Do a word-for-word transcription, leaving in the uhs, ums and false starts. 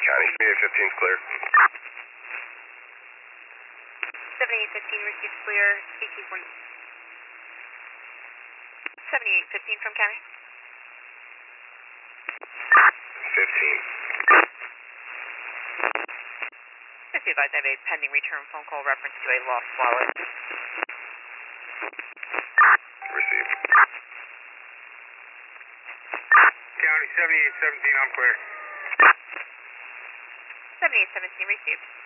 County. seventy-eight fifteen is clear. seventy-eight fifteen received clear. A T one. seventy-eight fifteen from County. fifteen. Just be advised I have a pending return phone call reference to a lost wallet. Received. County seventy-eight seventeen, I'm clear. seventy-eight seventeen received.